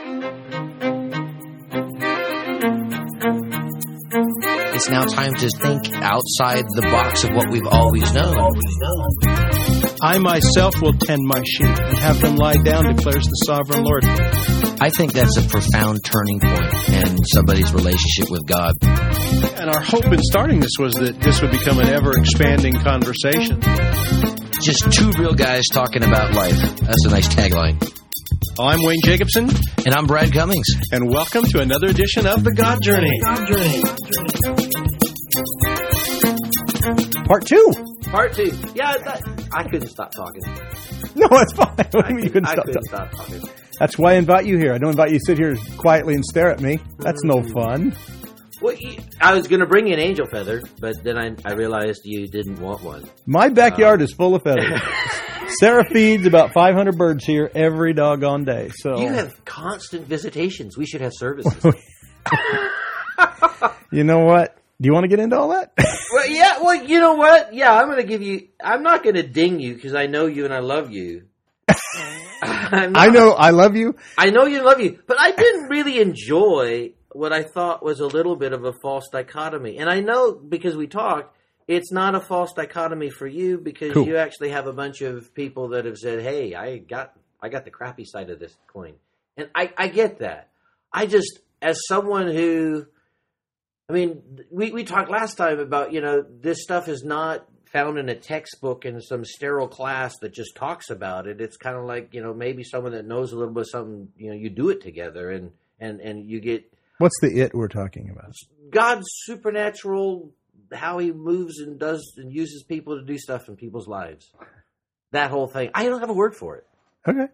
It's now time to think outside the box of what we've always known. I myself will tend my sheep and have them lie down, declares the sovereign Lord. I think that's a profound turning point in somebody's relationship with God. And our hope in starting this was that this would become an ever-expanding conversation. Just two real guys talking about life. That's a nice tagline. I'm Wayne Jacobson. And I'm Brad Cummings. And welcome to another edition of The God Journey. Part 2. Part 2. Yeah, I couldn't stop talking. No, it's fine. What do you mean you couldn't I stop couldn't talking? stop talking. That's why I invite you here. I don't invite you to sit here quietly and stare at me. That's no fun. Well, I was going to bring you an angel feather, but then I realized you didn't want one. My backyard is full of feathers. Sarah feeds about 500 birds here every doggone day. So you have constant visitations. We should have services. You know what? Do you want to get into all that? Well, yeah. Well, you know what? Yeah, I'm going to give you. I'm not going to ding you because I know you and I love you. I know I love you. I know you love you, but I didn't really enjoy what I thought was a little bit of a false dichotomy. And I know because we talked, it's not a false dichotomy for you because you actually have a bunch of people that have said, "Hey, I got the crappy side of this coin," and I get that. I just, as someone who, I mean, we talked last time about, this stuff is not found in a textbook in some sterile class that just talks about it. It's kind of like, maybe someone that knows a little bit of something, you do it together and you get. What's the it we're talking about? God's supernatural, how he moves and does and uses people to do stuff in people's lives. That whole thing. I don't have a word for it. Okay.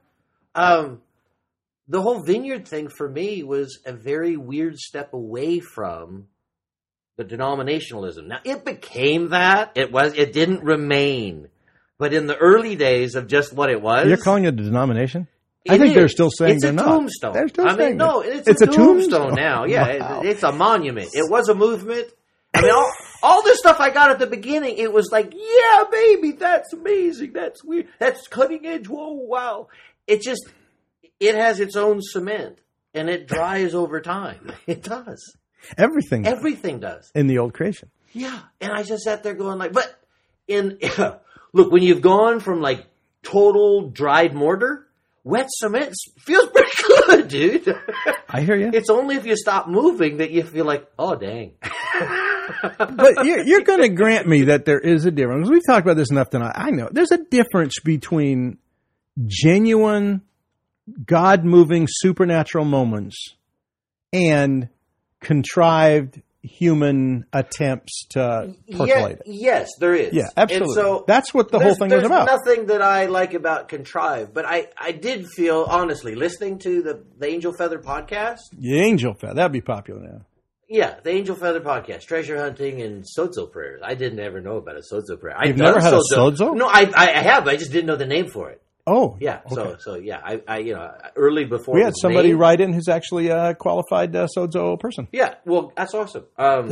The whole vineyard thing for me was a very weird step away from the denominationalism. Now, it became that. It didn't remain. But in the early days of just what it was. You're calling it a denomination? I think they're still saying they're not. It's a tombstone. They're still saying no, it's a tombstone now. Yeah, wow. It's a monument. It was a movement. I mean, all this stuff I got at the beginning, it was like, yeah, baby, that's amazing. That's weird. That's cutting edge. Whoa, wow. It has its own cement, and it dries over time. It does. Everything does. In the old creation. Yeah. And I just sat there going like, but look, when you've gone from like total dried mortar, wet cement feels pretty good, dude. I hear you. It's only if you stop moving that you feel like, oh, dang. But you're going to grant me that there is a difference. We've talked about this enough tonight. I know. There's a difference between genuine, God-moving, supernatural moments and contrived human attempts to percolate it. Yes, there is. Yeah, absolutely. And so that's what the whole thing is about. There's nothing that I like about contrived, but I did feel, honestly, listening to the Angel Feather podcast. The Angel Feather, that'd be popular now. Yeah, the Angel Feather podcast, treasure hunting and sozo prayers. I didn't ever know about a sozo prayer. You've never had a sozo? No, I have. I just didn't know the name for it. Oh, yeah. Okay. So yeah, I early before we had somebody write in who's actually a qualified sozo person. Yeah, well, that's awesome.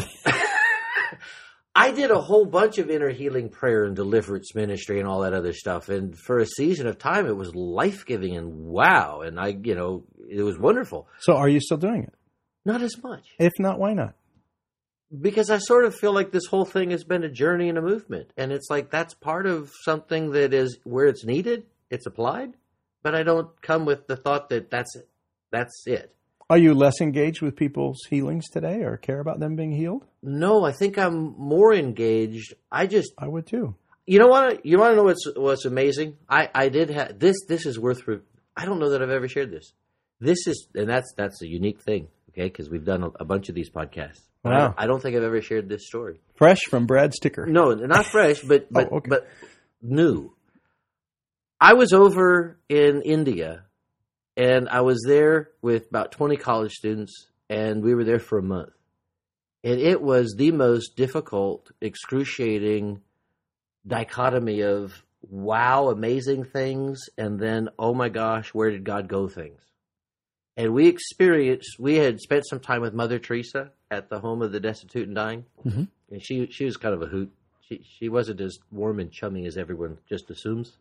I did a whole bunch of inner healing prayer and deliverance ministry and all that other stuff, and for a season of time, it was life giving and wow, and it was wonderful. So, are you still doing it? Not as much. If not, why not? Because I sort of feel like this whole thing has been a journey and a movement, and it's like that's part of something that is where it's needed. It's applied, but I don't come with the thought that that's it. That's it. Are you less engaged with people's healings today or care about them being healed? No, I think I'm more engaged. I would too. You know what? You want to know what's amazing? I did have this. This is worth. I don't know that I've ever shared this. This is, and that's a unique thing. Okay, because we've done a bunch of these podcasts. Wow. I don't think I've ever shared this story. Fresh from Brad Sticker. No, not fresh, but okay. But new. I was over in India, and I was there with about 20 college students, and we were there for a month. And it was the most difficult, excruciating dichotomy of, wow, amazing things, and then, oh my gosh, where did God go things? And we had spent some time with Mother Teresa at the home of the destitute and dying. Mm-hmm. And she was kind of a hoot. She wasn't as warm and chummy as everyone just assumes.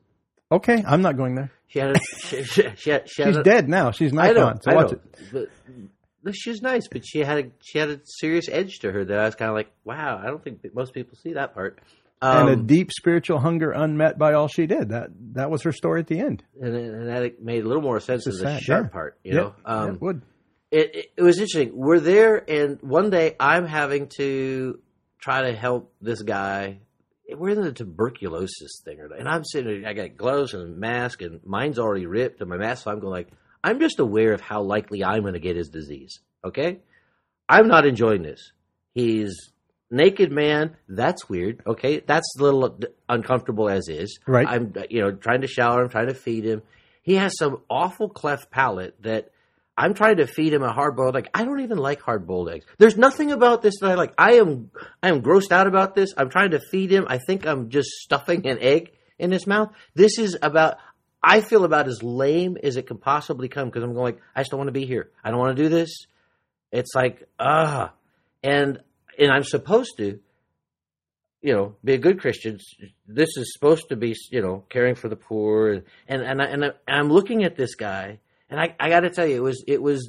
Okay, I'm not going there. She had She's dead now. She's not gone. So watch it. But she's nice, but she had a serious edge to her that I was kind of like, wow, I don't think that most people see that part. And a deep spiritual hunger unmet by all she did. That was her story at the end. And that made a little more sense than the sharp part, you know. It would. It was interesting. We're there, and one day I'm having to try to help this guy. We're in the tuberculosis thing, and I'm sitting there, I got gloves and a mask, and mine's already ripped, and my mask, so I'm going like, I'm just aware of how likely I'm going to get his disease, okay? I'm not enjoying this. He's naked man, that's weird, okay? That's a little uncomfortable as is. Right. I'm trying to shower him, trying to feed him. He has some awful cleft palate that I'm trying to feed him a hard-boiled egg. I don't even like hard-boiled eggs. There's nothing about this that I like. I am grossed out about this. I'm trying to feed him. I think I'm just stuffing an egg in his mouth. This is about, I feel about as lame as it can possibly come because I'm going like, I just don't want to be here. I don't want to do this. It's like, and I'm supposed to, be a good Christian. This is supposed to be, caring for the poor. And I'm looking at this guy. And I got to tell you, it was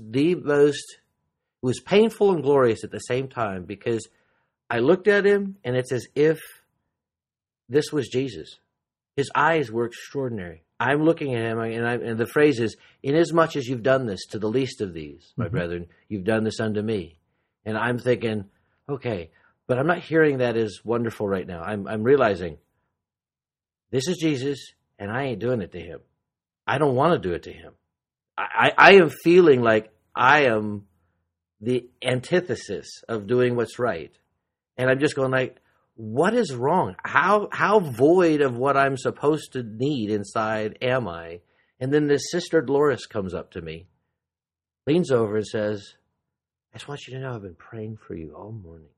painful and glorious at the same time because I looked at him and it's as if this was Jesus. His eyes were extraordinary. I'm looking at him and the phrase is, inasmuch as you've done this to the least of these, my brethren, you've done this unto me. And I'm thinking, okay, but I'm not hearing that as wonderful right now. I'm realizing this is Jesus and I ain't doing it to him. I don't want to do it to him. I am feeling like I am the antithesis of doing what's right. And I'm just going like, what is wrong? How void of what I'm supposed to need inside am I? And then this Sister Dolores comes up to me, leans over and says, I just want you to know I've been praying for you all morning.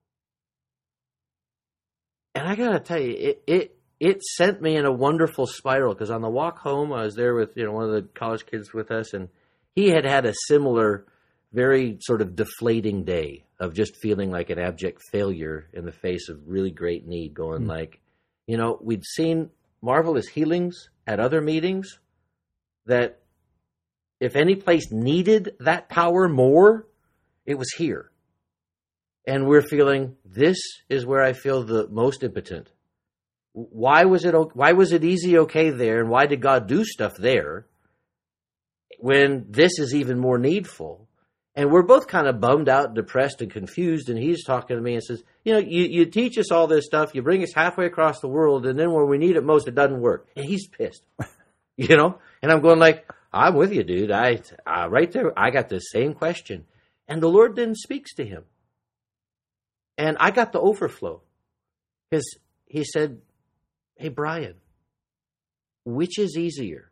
And I got to tell you, it sent me in a wonderful spiral because on the walk home, I was there with one of the college kids with us, and he had a similar, very sort of deflating day of just feeling like an abject failure in the face of really great need, going like, we'd seen marvelous healings at other meetings that if any place needed that power more, it was here. And we're feeling, this is where I feel the most impotent. Why was it easy okay there, and why did God do stuff there when this is even more needful? And we're both kind of bummed out, depressed, and confused, and he's talking to me and says, you teach us all this stuff, you bring us halfway across the world, and then when we need it most, it doesn't work. And he's pissed, And I'm going like, I'm with you, dude. I right there, I got the same question. And the Lord then speaks to him. And I got the overflow because he said, hey, Brian, which is easier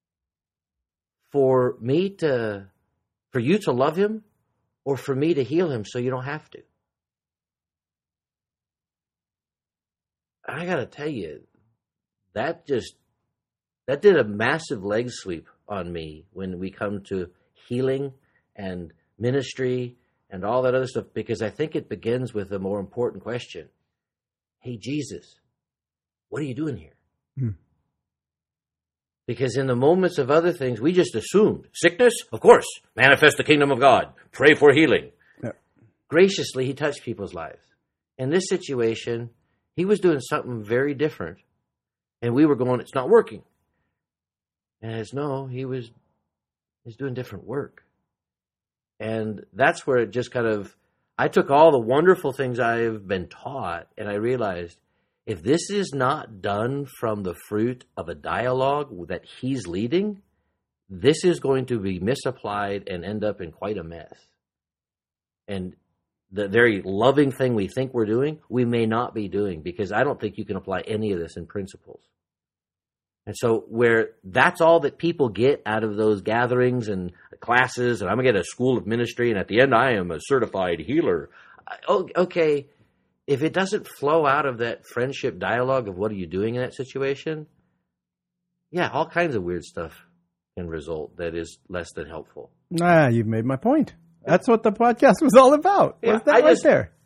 for you to love him or for me to heal him so you don't have to? I got to tell you, that did a massive leg sweep on me when we come to healing and ministry and all that other stuff, because I think it begins with a more important question. Hey, Jesus, what are you doing here? Because in the moments of other things, we just assumed sickness, of course, manifest the kingdom of God, pray for healing. Yep. Graciously, he touched people's lives. In this situation, he was doing something very different. And we were going, it's not working. And he's doing different work. And that's where it just kind of, I took all the wonderful things I've been taught, and I realized, if this is not done from the fruit of a dialogue that he's leading, this is going to be misapplied and end up in quite a mess. And the very loving thing we think we're doing, we may not be doing, because I don't think you can apply any of this in principles. And so where that's all that people get out of those gatherings and classes, and I'm going to get a school of ministry, and at the end I am a certified healer. Okay, if it doesn't flow out of that friendship dialogue of what are you doing in that situation, all kinds of weird stuff can result that is less than helpful. You've made my point. That's what the podcast was all about. Was that right there?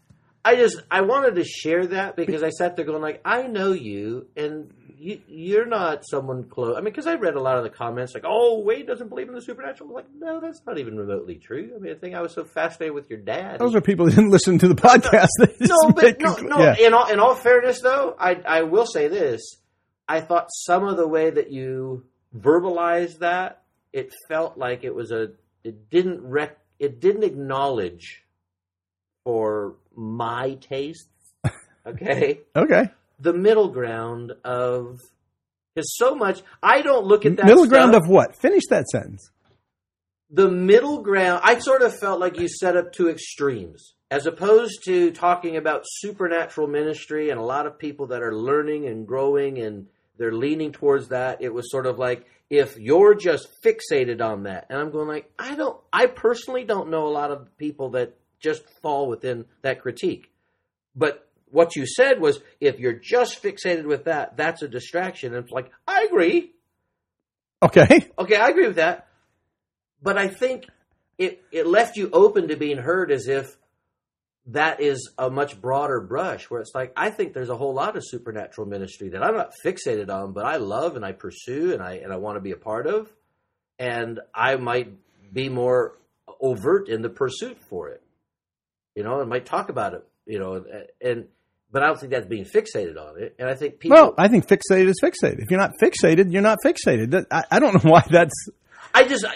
I wanted to share that because I sat there going like, I know you, and you're not someone close. I mean, because I read a lot of the comments like, oh, Wade doesn't believe in the supernatural. I'm like, no, that's not even remotely true. I mean, I think I was so fascinated with your dad. Those are people who didn't listen to the podcast. No. In all fairness, though, I will say this. I thought some of the way that you verbalized that, it felt like it didn't acknowledge for my tastes. Okay. Okay. The middle ground of is so much. I don't look at that middle ground of what? Finish that sentence. The middle ground. I sort of felt like you set up two extremes, as opposed to talking about supernatural ministry and a lot of people that are learning and growing and they're leaning towards that. It was sort of like, if you're just fixated on that, and I'm going like, I personally don't know a lot of people that just fall within that critique. But what you said was, if you're just fixated with that, that's a distraction. And it's like, I agree. Okay, I agree with that. But I think it left you open to being heard as if that is a much broader brush, where it's like, I think there's a whole lot of supernatural ministry that I'm not fixated on, but I love and I pursue and I want to be a part of. And I might be more overt in the pursuit for it. And might talk about it, but I don't think that's being fixated on it. And I think people... Well, I think fixated is fixated. If you're not fixated, you're not fixated. I don't know why that's... because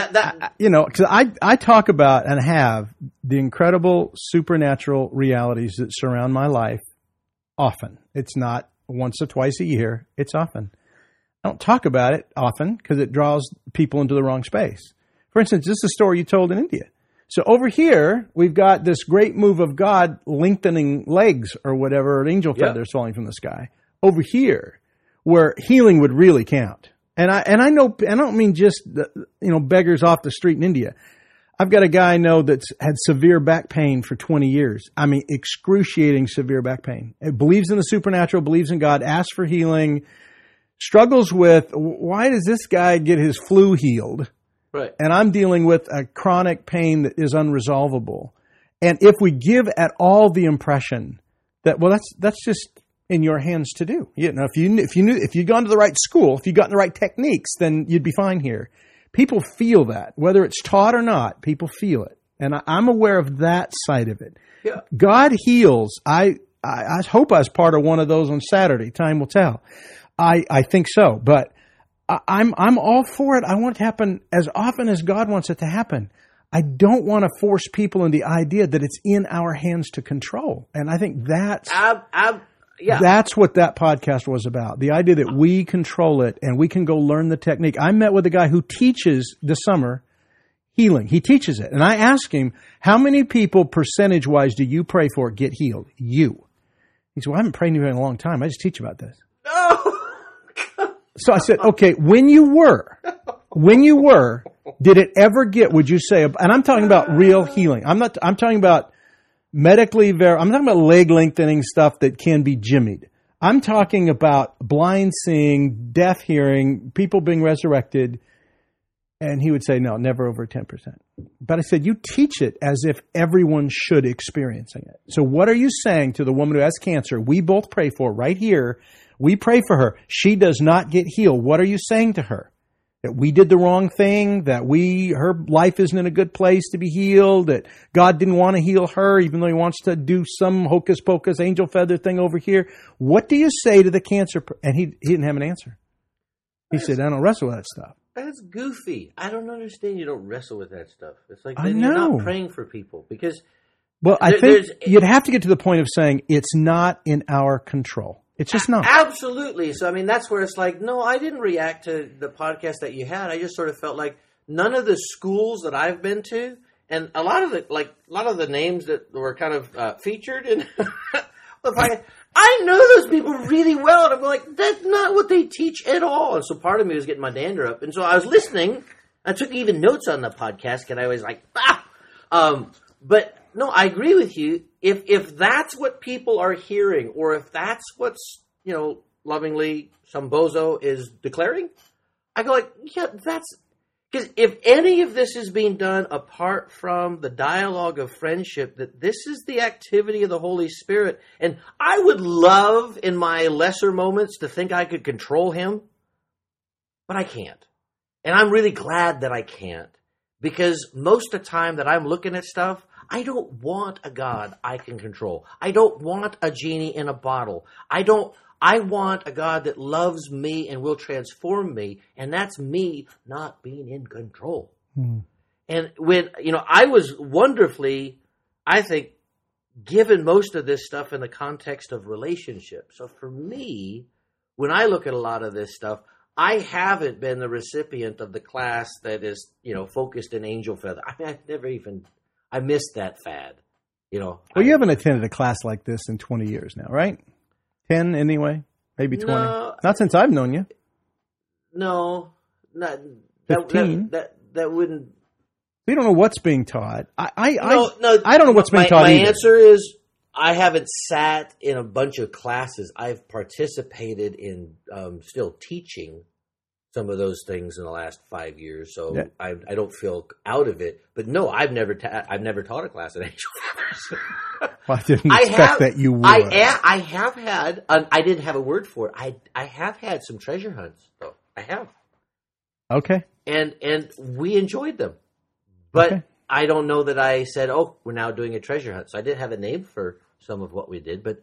I talk about and have the incredible supernatural realities that surround my life often. It's not once or twice a year. It's often. I don't talk about it often because it draws people into the wrong space. For instance, this is a story you told in India. So over here, we've got this great move of God lengthening legs or whatever, an angel feathers falling from the sky. Over here, where healing would really count. And I know, I don't mean just beggars off the street in India. I've got a guy I know that's had severe back pain for 20 years. I mean, excruciating severe back pain. It believes in the supernatural, believes in God, asks for healing, struggles with, why does this guy get his flu healed? Right. And I'm dealing with a chronic pain that is unresolvable. And if we give at all the impression that, well, that's just in your hands to do. If you'd gone to the right school, if you'd gotten the right techniques, then you'd be fine here. People feel that, whether it's taught or not. People feel it, and I'm aware of that side of it. Yeah. God heals. I hope I was part of one of those on Saturday. Time will tell. I think so, but I'm all for it. I want it to happen as often as God wants it to happen. I don't want to force people in the idea that it's in our hands to control, and I think that's. Yeah. That's what that podcast was about. The idea that we control it and we can go learn the technique. I met with a guy who teaches this summer healing. He teaches it. And I asked him, how many people percentage-wise do you pray for get healed? You. He said, well, I haven't prayed to you in a long time. I just teach about this. No. So I said, okay, when you were, did it ever get, would you say, and I'm talking about real healing. I'm talking about medically, I'm talking about leg lengthening stuff that can be jimmied. I'm talking about blind seeing, deaf hearing, people being resurrected. And he would say, no, never over 10%. But I said, you teach it as if everyone should experiencing it. So what are you saying to the woman who has cancer? We both pray for right here. We pray for her. She does not get healed. What are you saying to her? That we did the wrong thing, that her life isn't in a good place to be healed, that God didn't want to heal her, even though he wants to do some hocus pocus angel feather thing over here. What do you say to the cancer? And he didn't have an answer. He said, I don't wrestle with that stuff. That's goofy. I don't understand you don't wrestle with that stuff. It's like, then you're not praying for people because. Well, I think you'd have to get to the point of saying it's not in our control. It's just not. Absolutely. So, I mean, that's where it's like, no, I didn't react to the podcast that you had. I just sort of felt like none of the schools that I've been to, and a lot of the names that were kind of featured in the podcast, I know those people really well. And I'm like, that's not what they teach at all. And so part of me was getting my dander up. And so I was listening. I took even notes on the podcast, and I was like, but no, I agree with you. If that's what people are hearing, or if that's what's, lovingly some bozo is declaring, I go like, yeah, Because if any of this is being done apart from the dialogue of friendship, that this is the activity of the Holy Spirit. And I would love in my lesser moments to think I could control him, but I can't. And I'm really glad that I can't. Because most of the time that I'm looking at stuff, I don't want a God I can control. I don't want a genie in a bottle. I want a God that loves me and will transform me, and that's me not being in control. And when, I was wonderfully, I think, given most of this stuff in the context of relationships. So for me, when I look at a lot of this stuff, I haven't been the recipient of the class that is, focused in angel feather. I mean, I missed that fad, Well, you haven't attended a class like this in 20 years now, right? 10 anyway? Maybe 20? No, not since I've known you. No. Not 15? That wouldn't... We don't know what's being taught. No, I don't know what's being taught my either. answer is I haven't sat in a bunch of classes. I've participated in still teaching some of those things in the last 5 years, so yeah. I don't feel out of it. But no, I've never taught a class at Angel Feathers. Well, I didn't expect that you would. I have had. I didn't have a word for it. I have had some treasure hunts, though. I have. Okay. And we enjoyed them, but okay. I don't know that I said, "Oh, we're now doing a treasure hunt." So I did have a name for some of what we did, but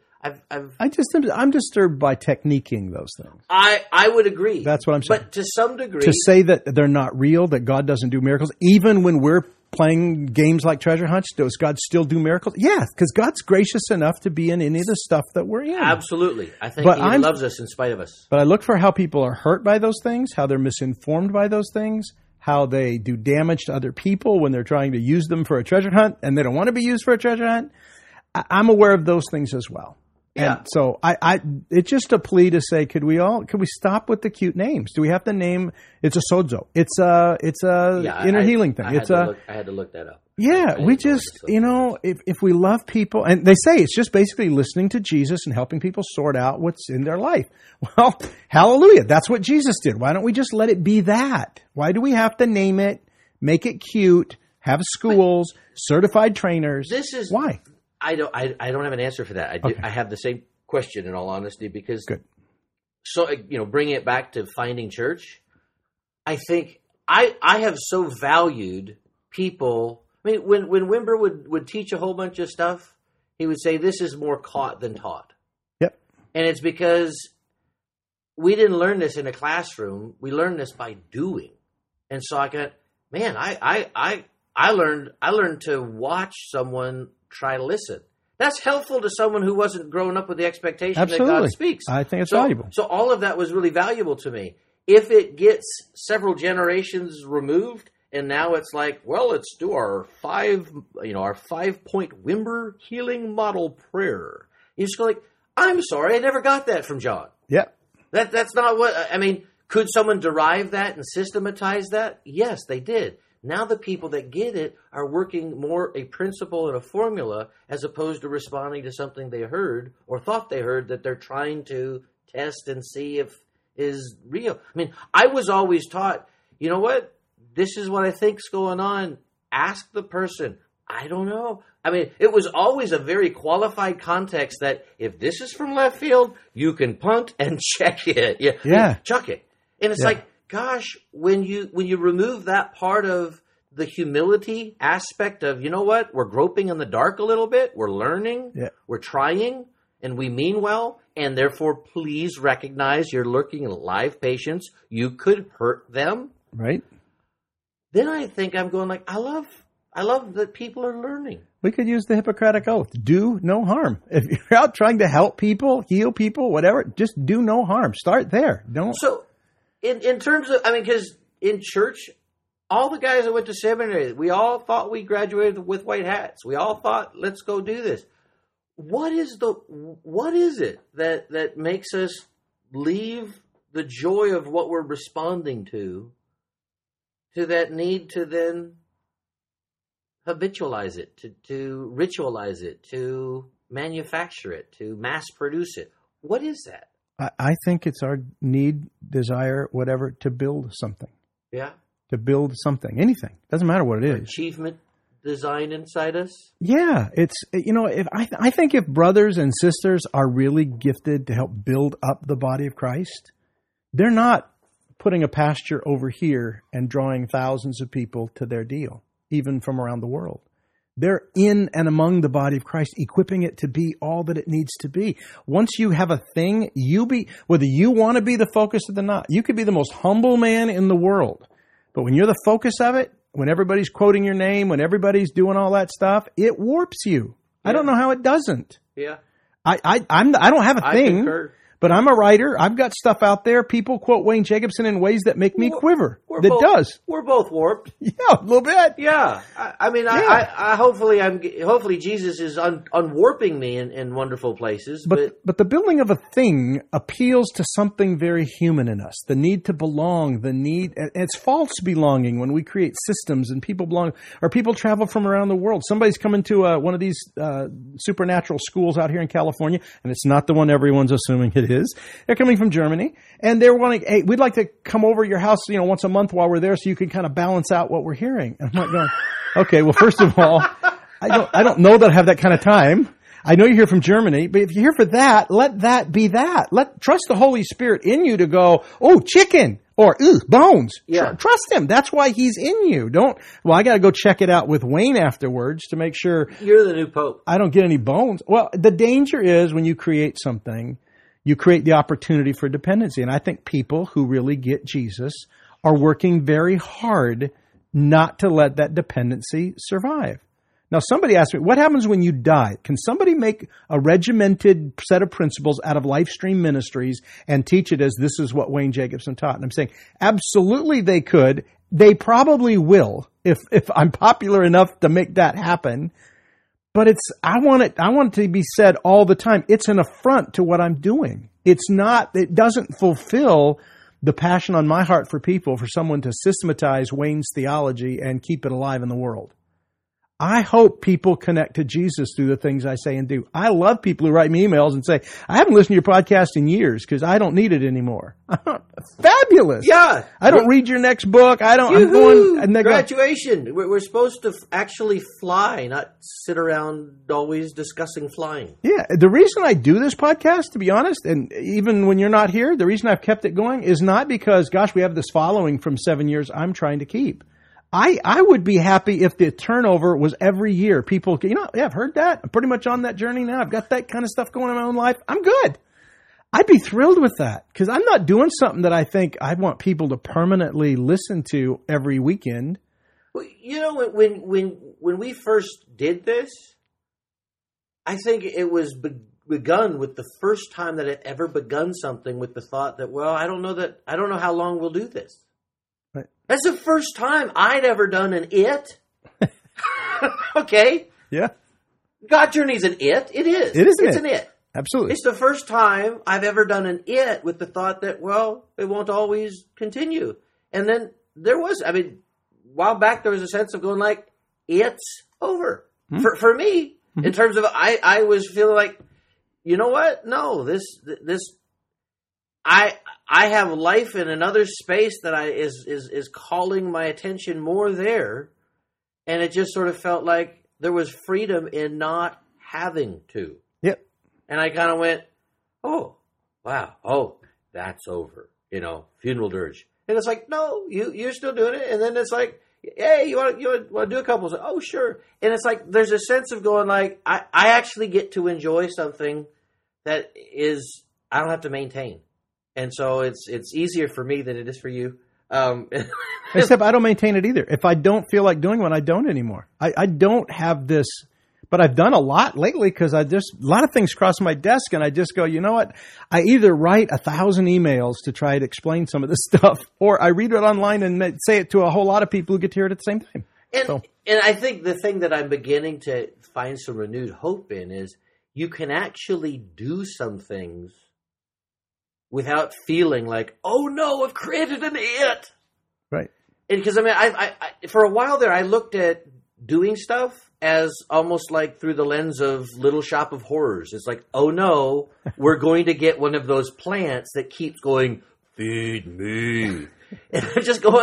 I'm disturbed by techniquing those things. I would agree. That's what I'm saying. But to some degree, to say that they're not real, that God doesn't do miracles, even when we're playing games like treasure hunts, does God still do miracles? Yeah, because God's gracious enough to be in any of the stuff that we're in. Absolutely. I think He loves us in spite of us. But I look for how people are hurt by those things, how they're misinformed by those things, how they do damage to other people when they're trying to use them for a treasure hunt and they don't want to be used for a treasure hunt. I'm aware of those things as well. Yeah. And so it's just a plea to say, could we stop with the cute names? Do we have to name? It's a sozo. It's a inner healing thing. I had to look that up. Yeah, we just, if we love people, and they say it's just basically listening to Jesus and helping people sort out what's in their life. Well, hallelujah. That's what Jesus did. Why don't we just let it be that? Why do we have to name it, make it cute, have schools, certified trainers? Why? I don't have an answer for that. I have the same question in all honesty because good. So bringing it back to finding church, I think I have so valued people. I mean, when Wimber would teach a whole bunch of stuff, he would say this is more caught than taught. Yep. And it's because we didn't learn this in a classroom. We learned this by doing. And so I learned to watch someone try to listen. That's helpful to someone who wasn't growing up with the expectation Absolutely. that God speaks. I think it's valuable. So all of that was really valuable to me. If it gets several generations removed, and now it's like, well, let's do our 5-point Wimber healing model prayer. You just go like, I'm sorry, I never got that from John. Yep. That's not what I mean. Could someone derive that and systematize that? Yes, they did. Now the people that get it are working more a principle and a formula as opposed to responding to something they heard or thought they heard that they're trying to test and see if is real. I mean, I was always taught, you know what? This is what I think's going on. Ask the person. I don't know. I mean, it was always a very qualified context that if this is from left field, you can punt and check it. Yeah. I mean, chuck it. And it's like, gosh, when you remove that part of the humility aspect of, you know what, we're groping in the dark a little bit, we're learning, we're trying, and we mean well, and therefore please recognize you're lurking in live patients. You could hurt them. Right. Then I think I'm going like, I love that people are learning. We could use the Hippocratic Oath. Do no harm. If you're out trying to help people, heal people, whatever, just do no harm. Start there. Don't. So, in terms of, I mean, because in church, all the guys that went to seminary, we all thought we graduated with white hats. We all thought, let's go do this. What is it that makes us leave the joy of what we're responding to that need to then habitualize it, to ritualize it, to manufacture it, to mass produce it? What is that? I think it's our need, desire, whatever, to build something. Yeah. to build something, anything. Doesn't matter what it is. Achievement design inside us. Yeah, it's, if I think if brothers and sisters are really gifted to help build up the body of Christ, they're not putting a pasture over here and drawing thousands of people to their deal, even from around the world. They're in and among the body of Christ, equipping it to be all that it needs to be. Once you have a thing, whether you want to be the focus or not, you could be the most humble man in the world. But when you're the focus of it, when everybody's quoting your name, when everybody's doing all that stuff, it warps you. Yeah. I don't know how it doesn't. Yeah. I don't have a thing. Concur. But I'm a writer. I've got stuff out there. People quote Wayne Jacobson in ways that make me quiver. We're both warped. Yeah, a little bit. Yeah. Hopefully Jesus is unwarping me in wonderful places. But the building of a thing appeals to something very human in us. The need to belong, it's false belonging when we create systems and people belong, or people travel from around the world. Somebody's coming to one of these supernatural schools out here in California, and it's not the one everyone's assuming it is. They're coming from Germany, and they're wanting, hey, we'd like to come over to your house, once a month while we're there, so you can kind of balance out what we're hearing. And I'm like going, okay, well, first of all, I don't know that I have that kind of time. I know you're here from Germany, but if you're here for that, let that be that. Trust the Holy Spirit in you to go, oh, chicken, or bones. Yeah. Trust him. That's why he's in you. I got to go check it out with Wayne afterwards to make sure. You're the new Pope. I don't get any bones. Well, the danger is when you create something, you create the opportunity for dependency. And I think people who really get Jesus are working very hard not to let that dependency survive. Now, somebody asked me, what happens when you die? Can somebody make a regimented set of principles out of Lifestream Ministries and teach it as this is what Wayne Jacobson taught? And I'm saying, absolutely they could. They probably will if I'm popular enough to make that happen. But I want it to be said all the time. It's an affront to what I'm doing. It doesn't fulfill the passion on my heart for people, for someone to systematize Wayne's theology and keep it alive in the world. I hope people connect to Jesus through the things I say and do. I love people who write me emails and say, I haven't listened to your podcast in years because I don't need it anymore. Fabulous. Yeah. I don't read your next book. I'm going. And graduation. We're supposed to actually fly, not sit around always discussing flying. Yeah. The reason I do this podcast, to be honest, and even when you're not here, the reason I've kept it going is not because, gosh, we have this following from 7 years I'm trying to keep. I would be happy if the turnover was every year. People, I've heard that. I'm pretty much on that journey now. I've got that kind of stuff going on in my own life. I'm good. I'd be thrilled with that because I'm not doing something that I think I want people to permanently listen to every weekend. Well, when we first did this, I think it was begun with the first time that it ever begun something with the thought that, well, I don't know how long we'll do this. Right. That's the first time I'd ever done an it. Okay. Yeah. God Journey's an it. It is. It's an it. Absolutely. It's the first time I've ever done an it with the thought that, well, it won't always continue. And then a while back there was a sense of going like, it's over. Mm-hmm. For me, mm-hmm. in terms of, I was feeling like, you know what? No, I have life in another space that is calling my attention more there, and it just sort of felt like there was freedom in not having to. Yep. And I kind of went, oh, wow, oh, that's over, funeral dirge, and it's like, no, you're still doing it, and then it's like, hey, you want to do a couple? Like, oh, sure, and it's like there's a sense of going like I actually get to enjoy something that is I don't have to maintain. And so it's easier for me than it is for you. Except I don't maintain it either. If I don't feel like doing one, I don't anymore. I don't have this, but I've done a lot lately because a lot of things cross my desk and I just go, you know what? I either write 1,000 emails to try to explain some of this stuff, or I read it online and say it to a whole lot of people who get to hear it at the same time. And I think the thing that I'm beginning to find some renewed hope in is you can actually do some things without feeling like, oh no, I've created an it. Right. And because I for a while there, I looked at doing stuff as almost like through the lens of Little Shop of Horrors. It's like, oh no, we're going to get one of those plants that keeps going, feed me. And I'm just going,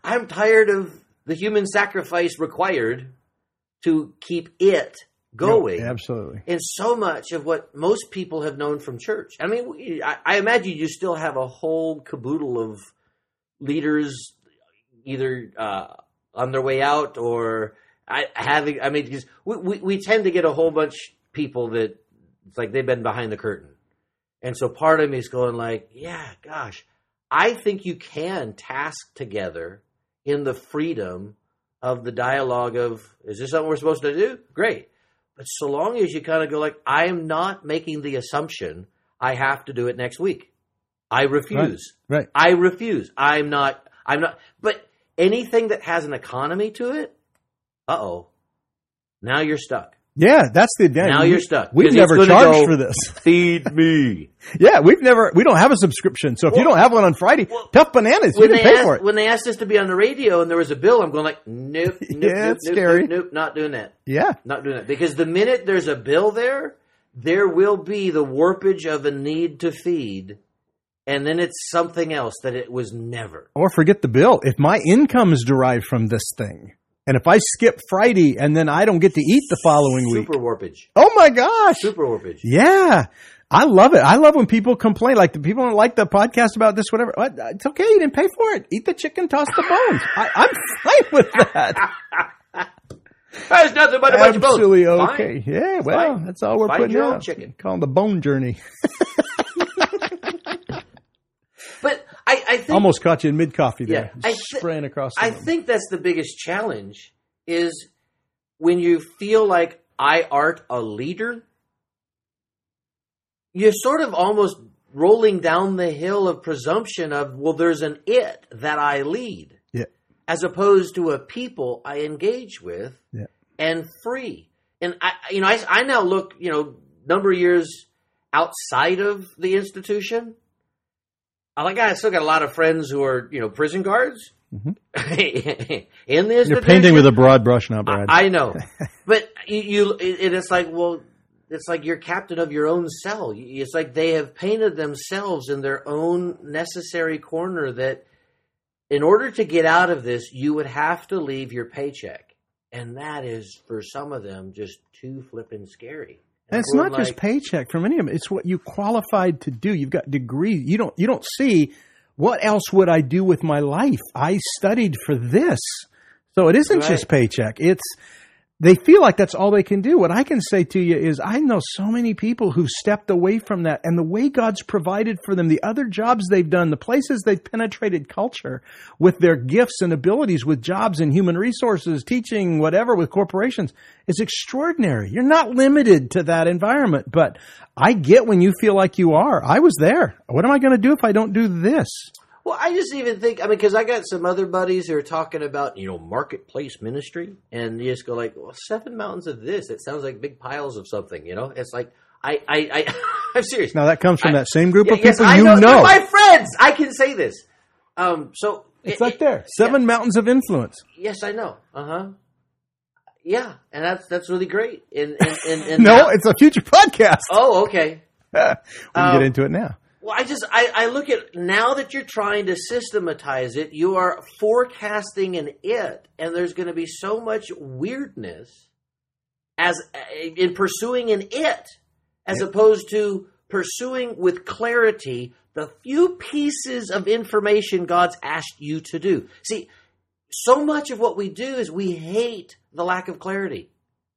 I'm tired of the human sacrifice required to keep it going. No, absolutely. And so much of what most people have known from church. I mean, I imagine you still have a whole caboodle of leaders either on their way out or because we tend to get a whole bunch of people that it's like they've been behind the curtain. And so part of me is going like, yeah, gosh, I think you can task together in the freedom of the dialogue of, is this something we're supposed to do? Great. But so long as you kind of go like, I am not making the assumption I have to do it next week. I refuse. Right. I refuse. I'm not. But anything that has an economy to it, now you're stuck. Yeah, that's the advantage. Now you're stuck. We've never charged for this. Feed me. Yeah, we don't have a subscription. So if you don't have one on Friday, tough bananas. You didn't pay for it. When they asked us to be on the radio and there was a bill, I'm going like, nope, it's scary. Nope, not doing that. Yeah. Not doing that. Because the minute there's a bill there will be the warpage of a need to feed. And then it's something else that it was never. Or forget the bill. If my income is derived from this thing, and if I skip Friday and then I don't get to eat the following week. Super warpage. Oh my gosh. Super warpage. Yeah. I love it. I love when people complain, like the people don't like the podcast about this, whatever. It's okay. You didn't pay for it. Eat the chicken, toss the bones. I'm fine with that. There's nothing but a bunch of bones. Absolutely okay. Fine. Yeah, well, fine. That's all we're Find putting your own out. Chicken. Call it the bone journey. But I think... Almost caught you in mid-coffee there. Yeah, spraying across the I room. think that's the biggest challenge is when you feel like I art a leader, you're sort of almost rolling down the hill of presumption of, well, there's an it that I lead. Yeah. As opposed to a people I engage with and free. And I now look, number of years outside of the institution. I still got a lot of friends who are, prison guards in the institution. You're painting with a broad brush now, Brad. I know, but it's like, well, it's like you're captain of your own cell. It's like they have painted themselves in their own necessary corner that in order to get out of this, you would have to leave your paycheck. And that is, for some of them, just too flippin' scary. And it's not just paycheck for many of them. It's what you qualified to do. You've got degrees. You don't see what else would I do with my life? I studied for this. So it isn't just paycheck. They feel like that's all they can do. What I can say to you is I know so many people who stepped away from that, and the way God's provided for them, the other jobs they've done, the places they've penetrated culture with their gifts and abilities, with jobs in human resources, teaching, whatever, with corporations, is extraordinary. You're not limited to that environment, but I get when you feel like you are. I was there. What am I going to do if I don't do this? Well, I just even think, because I got some other buddies who are talking about, marketplace ministry, and you just go like, well, 7 mountains of this. It sounds like big piles of something, It's like, I'm serious. Now that comes from that same group of people I know. My friends, I can say this. So it's like there, 7 mountains of influence. Yes, I know. Yeah, and that's really great. And no, it's a future podcast. Oh, okay. We can get into it now. Well, I look at, now that you're trying to systematize it, you are forecasting an it, and there's going to be so much weirdness in pursuing an it, as opposed to pursuing with clarity the few pieces of information God's asked you to do. See, so much of what we do is we hate the lack of clarity.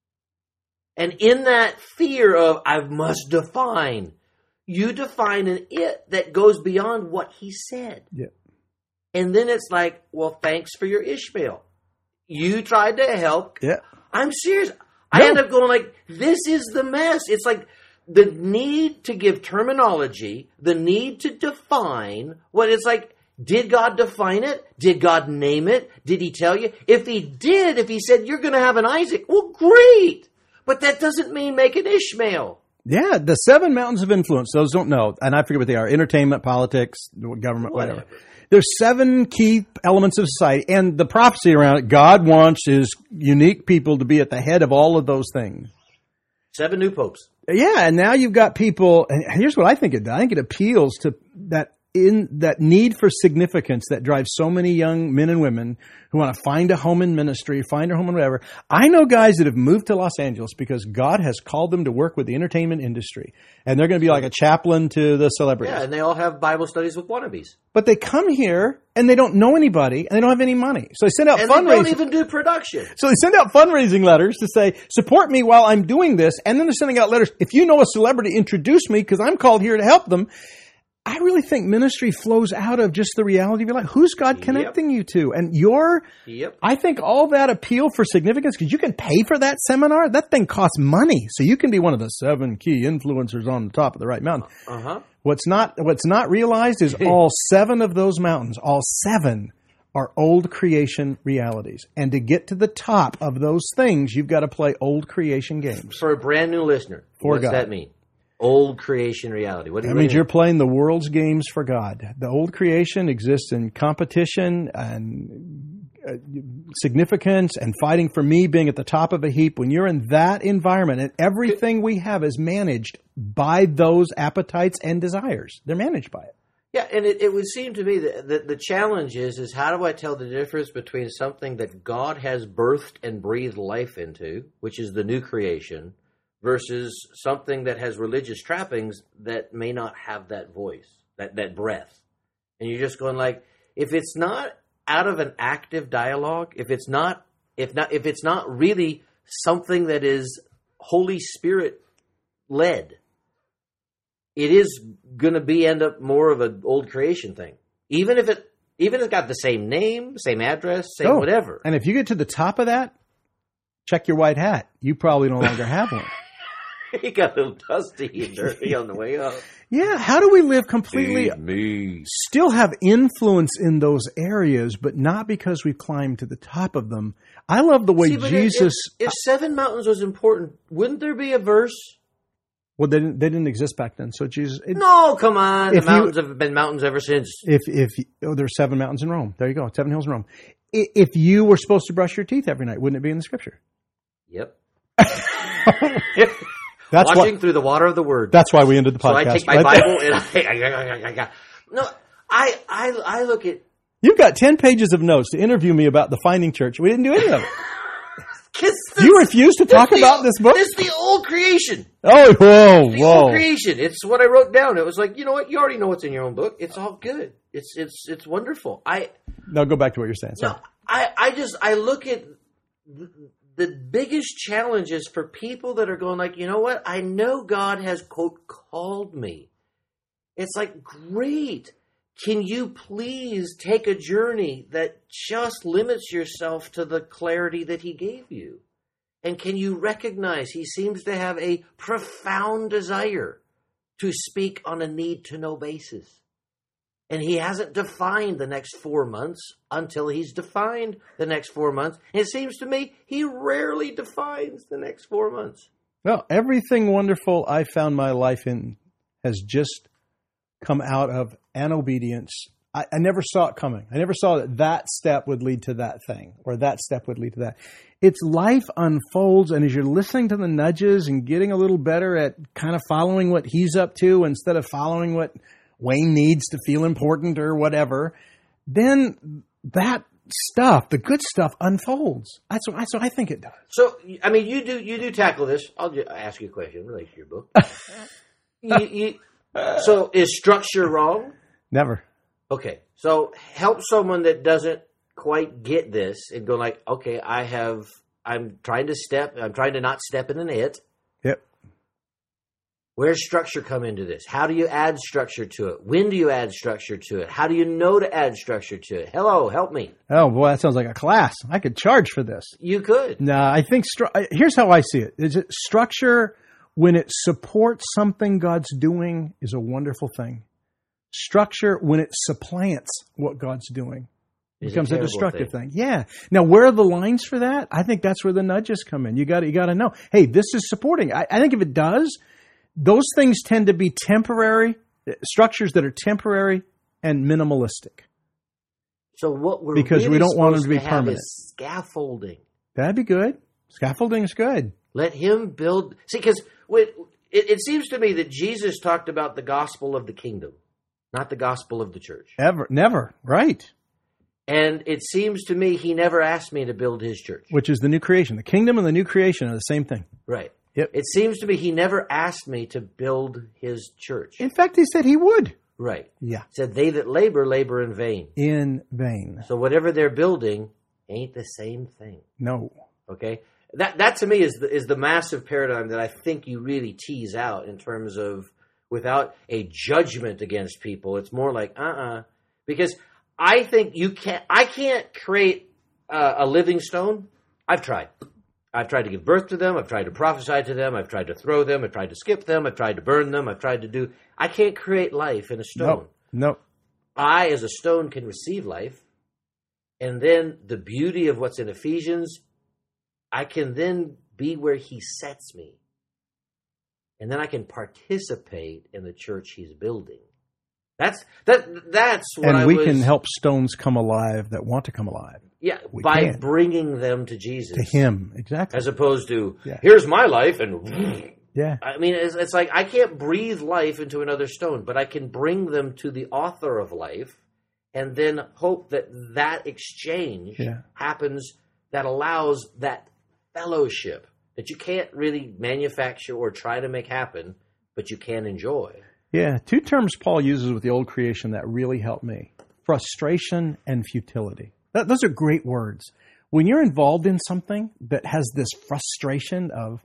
And in that fear of, I must define, you define an it that goes beyond what he said. Yeah. And then it's like, well, thanks for your Ishmael. You tried to help. Yeah. I'm serious. I end up going like, this is the mess. It's like the need to give terminology, the need to define what it's like. Did God define it? Did God name it? Did he tell you? If he said, you're going to have an Isaac, well, great. But that doesn't mean make an Ishmael. Yeah, the 7 mountains of influence. Those don't know, and I forget what they are: entertainment, politics, government, whatever. There's 7 key elements of society, and the prophecy around it. God wants his unique people to be at the head of all of those things. 7 new popes. Yeah, and now you've got people, and here's what I think it does. I think it appeals to that in that need for significance that drives so many young men and women who want to find a home in ministry, find a home in whatever. I know guys that have moved to Los Angeles because God has called them to work with the entertainment industry. And they're going to be like a chaplain to the celebrities. Yeah, and they all have Bible studies with wannabes. But they come here and they don't know anybody and they don't have any money. So they send out fundraising. They don't even do production. So they send out fundraising letters to say, support me while I'm doing this. And then they're sending out letters, if you know a celebrity, introduce me because I'm called here to help them. I really think ministry flows out of just the reality of your life. Who's God connecting you to? And I think all that appeal for significance, because you can pay for that seminar. That thing costs money. So you can be one of the 7 key influencers on the top of the right mountain. Uh-huh. What's not realized is all 7 of those mountains, all 7 are old creation realities. And to get to the top of those things, you've got to play old creation games. For a brand new listener, what does that mean? Old creation reality. What means you're playing the world's games for God. The old creation exists in competition and significance and fighting for me, being at the top of a heap. When you're in that environment, and everything we have is managed by those appetites and desires. They're managed by it. Yeah, and it would seem to me that the challenge is how do I tell the difference between something that God has birthed and breathed life into, which is the new creation, versus something that has religious trappings that may not have that voice, that breath. And you're just going like, if it's not out of an active dialogue, if it's not really something that is Holy Spirit led, it is going to end up more of an old creation thing. Even if it's got the same name, same address, same whatever. And if you get to the top of that, check your white hat. You probably no longer have one. He got a little dusty and dirty on the way up. Yeah, how do we live completely, still have influence in those areas, but not because we've climbed to the top of them? I love the way Jesus... If 7 mountains was important, wouldn't there be a verse? Well, they didn't exist back then, so Jesus... No, come on. The mountains have been mountains ever since. There's 7 mountains in Rome. There you go, 7 hills in Rome. If you were supposed to brush your teeth every night, wouldn't it be in the Scripture? Yep. That's Watching through the water of the Word. That's why we ended the podcast. So I take my Bible and I look at... You've got 10 pages of notes to interview me about the Finding Church. We didn't do any of it. You refuse to talk about this book? It's the old creation. Oh, whoa. Old creation. It's what I wrote down. It was like, you know what? You already know what's in your own book. It's all good. It's wonderful. No, go back to what you're saying. Sorry. No, I look at the biggest challenges for people that are going like, you know what? I know God has, quote, called me. It's like, great. Can you please take a journey that just limits yourself to the clarity that he gave you? And can you recognize he seems to have a profound desire to speak on a need-to-know basis? And he hasn't defined the next 4 months until he's defined the next 4 months. And it seems to me he rarely defines the next 4 months. Well, everything wonderful I found my life in has just come out of an obedience. I never saw it coming. I never saw that step would lead to that thing or that step would lead to that. It's life unfolds, and as you're listening to the nudges and getting a little better at kind of following what he's up to instead of following what Wayne needs to feel important or whatever, then that stuff, the good stuff, unfolds. That's what I think it does. So, I mean, you do tackle this. I'll just ask you a question related to your book. So, is structure wrong? Never. Okay. So, help someone that doesn't quite get this and go like, okay, I'm trying to not step in an it. Yep. Where's structure come into this? How do you add structure to it? When do you add structure to it? How do you know to add structure to it? Hello, help me. Oh, boy, that sounds like a class. I could charge for this. You could. No, I think here's how I see it. Is it structure, when it supports something God's doing, is a wonderful thing. Structure, when it supplants what God's doing, becomes a destructive thing. Yeah. Now, where are the lines for that? I think that's where the nudges come in. You got to know, hey, this is supporting. I think if it does, those things tend to be temporary, structures that are temporary and minimalistic. So what we're because really we don't want them to be have permanent. Is scaffolding. That'd be good. Scaffolding is good. Let him build. See, because it seems to me that Jesus talked about the gospel of the kingdom. not the gospel of the church. Ever. Never. Right. And it seems to me he never asked me to build his church. Which is the new creation. The kingdom and the new creation are the same thing. Right. Yep. It seems to me he never asked me to build his church. In fact, he said he would. Right. Yeah. He said, they that labor, labor in vain. In vain. So whatever they're building ain't the same thing. No. Okay? That to me is the massive paradigm that I think you really tease out in terms of without a judgment against people. It's more like, because I think I can't create a living stone. I've tried. I've tried to give birth to them. I've tried to prophesy to them. I've tried to throw them. I've tried to skip them. I've tried to burn them. I've tried to do. I can't create life in a stone. No. I, as a stone, can receive life. And then the beauty of what's in Ephesians, I can then be where he sets me. And then I can participate in the church he's building. That's what and we can help stones come alive that want to come alive. Yeah, we by can. bringing them to Jesus. To him, exactly. As opposed to, here's my life, and I mean, it's like I can't breathe life into another stone, but I can bring them to the author of life and then hope that exchange happens that allows that fellowship that you can't really manufacture or try to make happen, but you can enjoy. Yeah, two terms Paul uses with the old creation that really help me. Frustration and futility. Those are great words. When you're involved in something that has this frustration of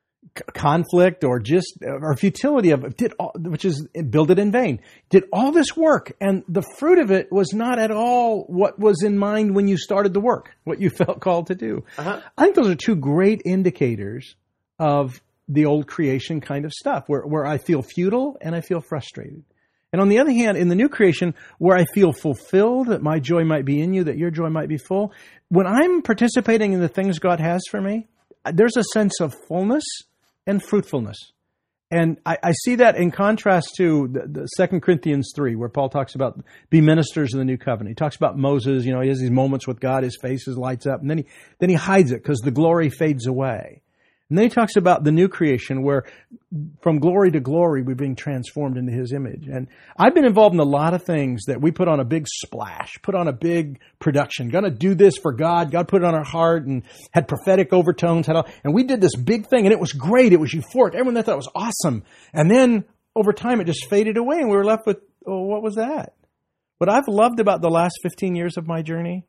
conflict or futility of which is build it in vain, did all this work and the fruit of it was not at all what was in mind when you started the work, what you felt called to do. I think those are two great indicators of the old creation kind of stuff, where I feel futile and I feel frustrated. And on the other hand, in the new creation, where I feel fulfilled, that my joy might be in you, that your joy might be full, when I'm participating in the things God has for me, there's a sense of fullness and fruitfulness. And I see that in contrast to the 2 Corinthians 3, where Paul talks about be ministers of the new covenant. He talks about Moses, he has these moments with God, his face lights up, and then he hides it because the glory fades away. And then he talks about the new creation where from glory to glory we're being transformed into his image. And I've been involved in a lot of things that we put on a big splash, put on a big production. Going to do this for God. God put it on our heart and had prophetic overtones. And we did this big thing and it was great. It was euphoric. Everyone thought it was awesome. And then over time it just faded away and we were left with, what was that? What I've loved about the last 15 years of my journey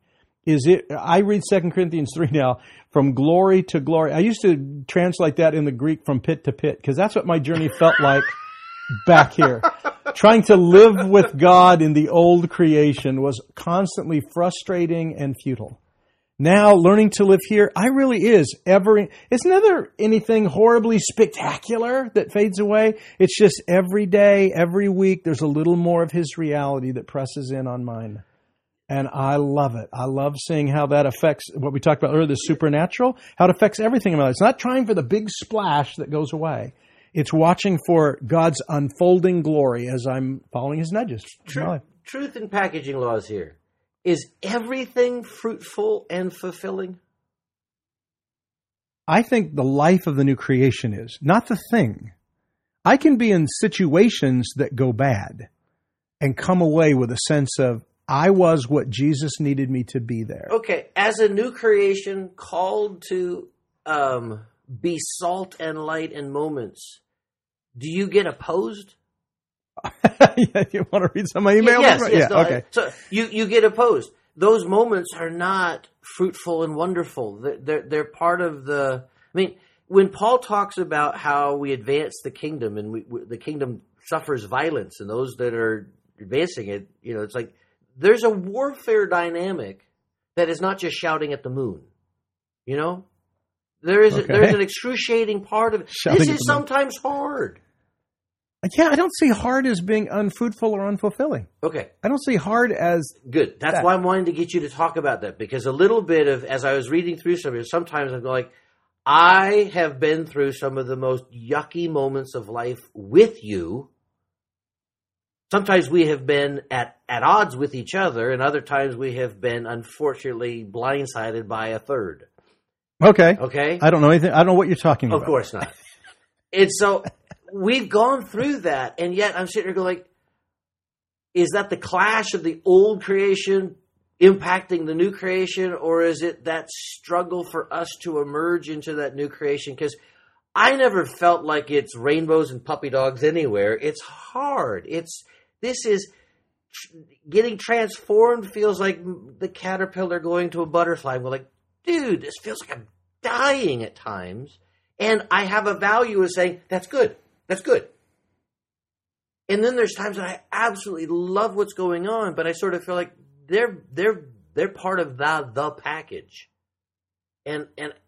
I read 2 Corinthians 3 now, from glory to glory. I used to translate that in the Greek from pit to pit, because that's what my journey felt like back here. Trying to live with God in the old creation was constantly frustrating and futile. Now, learning to live here, it's never anything horribly spectacular that fades away. It's just every day, every week, there's a little more of his reality that presses in on mine. And I love it. I love seeing how that affects what we talked about earlier, the supernatural, how it affects everything in my life. It's not trying for the big splash that goes away. It's watching for God's unfolding glory as I'm following his nudges. Truth in packaging laws here. Is everything fruitful and fulfilling? I think the life of the new creation is, not the thing. I can be in situations that go bad and come away with a sense of, I was what Jesus needed me to be there. Okay, as a new creation called to be salt and light in moments, do you get opposed? You want to read some of my emails? Yes. Okay. So you get opposed. Those moments are not fruitful and wonderful. They're part of the... I mean, when Paul talks about how we advance the kingdom and the kingdom suffers violence and those that are advancing it, it's like there's a warfare dynamic that is not just shouting at the moon. There's an excruciating part of it. This is sometimes hard. Yeah, I don't see hard as being unfruitful or unfulfilling. Okay. I don't see hard as... Good. That's why I'm wanting to get you to talk about that, because a little bit of, as I was reading through some of it, sometimes I'm like, I have been through some of the most yucky moments of life with you. Sometimes we have been at odds with each other, and other times we have been, unfortunately, blindsided by a third. Okay. Okay? I don't know anything. I don't know what you're talking about. Of course not. And so we've gone through that, and yet I'm sitting there going like, is that the clash of the old creation impacting the new creation, or is it that struggle for us to emerge into that new creation? Because I never felt like it's rainbows and puppy dogs anywhere. It's hard. Getting transformed feels like the caterpillar going to a butterfly. We're like, dude, this feels like I'm dying at times. And I have a value of saying, that's good. That's good. And then there's times that I absolutely love what's going on, but I sort of feel like they're part of the package. And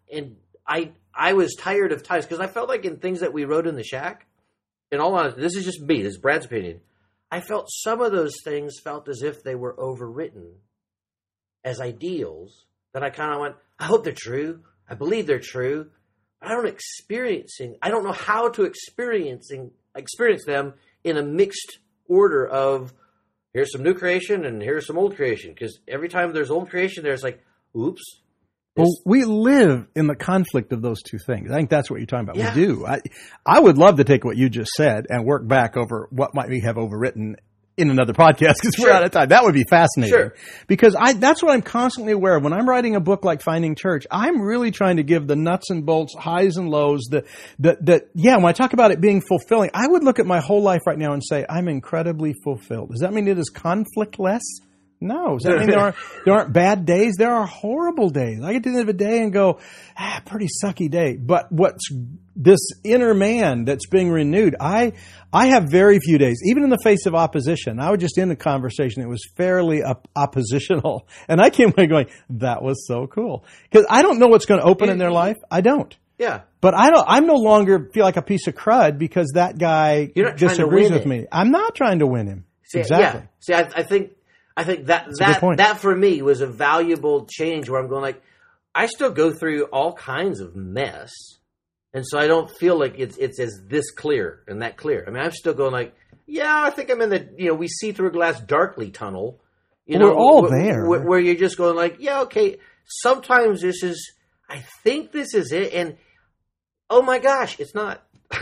I was tired of times because I felt like in things that we wrote in the shack, in all honesty, this is just me, this is Brad's opinion. I felt some of those things felt as if they were overwritten as ideals that I kind of went, I hope they're true. I believe they're true. But I don't know how to experience them in a mixed order of here's some new creation and here's some old creation. Because every time there's old creation, there's like, oops. Well, we live in the conflict of those two things. I think that's what you're talking about. Yeah. We do. I would love to take what you just said and work back over what might we have overwritten in another podcast because we're out of time. That would be fascinating. Sure. Because that's what I'm constantly aware of. When I'm writing a book like Finding Church, I'm really trying to give the nuts and bolts, highs and lows, when I talk about it being fulfilling, I would look at my whole life right now and say, I'm incredibly fulfilled. Does that mean it is conflictless? No. Does that mean there aren't bad days? There are horrible days. I get to the end of a day and go, pretty sucky day. But what's this inner man that's being renewed? I have very few days, even in the face of opposition. I was just in a conversation that was fairly oppositional. And I came away going, that was so cool. Because I don't know what's going to open in their life. I don't. Yeah. But I'm no longer feel like a piece of crud because that guy disagrees with me. I'm not trying to win him. Exactly. Yeah. See, I think that for me was a valuable change where I'm going like, I still go through all kinds of mess. And so I don't feel like it's as this clear and that clear. I mean, I'm still going like, yeah, I think I'm in the, we see through a glass darkly tunnel. We're all there. Where you're just going like, yeah, okay, sometimes I think this is it. And oh my gosh, it's not.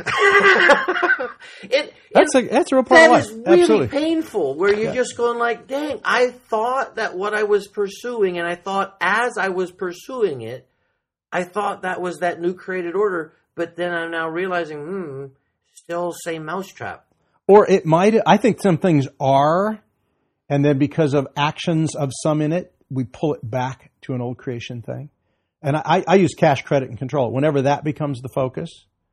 That's a real part of life. That is really Absolutely. painful where you're just going like, dang, I thought that what I was pursuing, and I thought as I was pursuing it, I thought that was that new created order, but then I'm now realizing, still same mousetrap. Or it might, I think some things are, and then because of actions of some in it, we pull it back to an old creation thing. And I use cash, credit, and control. Whenever that becomes the focus,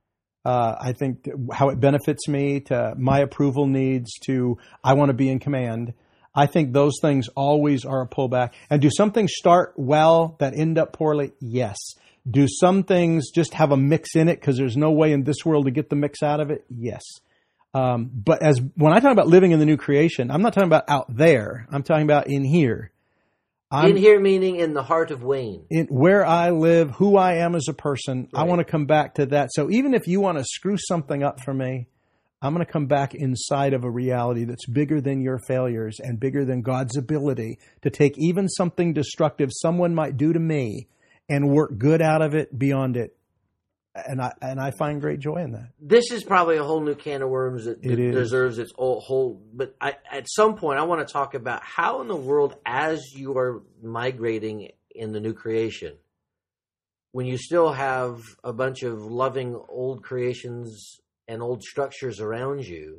I think how it benefits me, to my approval needs, to I want to be in command. I think those things always are a pullback. And do some things start well that end up poorly? Yes. Do some things just have a mix in it because there's no way in this world to get the mix out of it? Yes. But when I talk about living in the new creation, I'm not talking about out there. I'm talking about in here. In here meaning in the heart of Wayne. In where I live, who I am as a person, Right. I want to come back to that. So even if you want to screw something up for me, I'm going to come back inside of a reality that's bigger than your failures and bigger than God's ability to take even something destructive someone might do to me and work good out of it beyond it. And I find great joy in that. This is probably a whole new can of worms that deserves its whole. But at some point, I want to talk about how in the world, as you are migrating in the new creation, when you still have a bunch of loving old creations and old structures around you,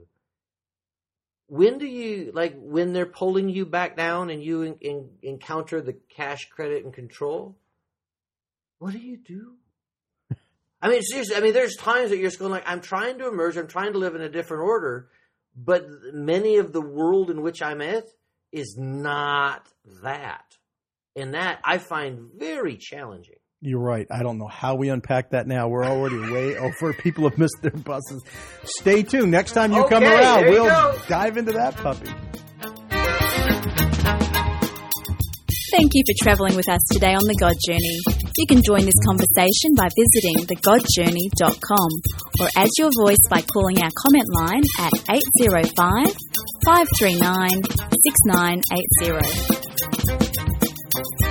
when do you, when they're pulling you back down and you encounter the cash, credit, and control, what do you do? I mean, seriously, there's times that you're just going like, I'm trying to emerge, I'm trying to live in a different order, but many of the world in which I'm at is not that. And that I find very challenging. You're right. I don't know how we unpack that now. We're already way over. People have missed their buses. Stay tuned. Next time you come around, we'll dive into that puppy. Thank you for travelling with us today on The God Journey. You can join this conversation by visiting thegodjourney.com or add your voice by calling our comment line at 805 539 6980.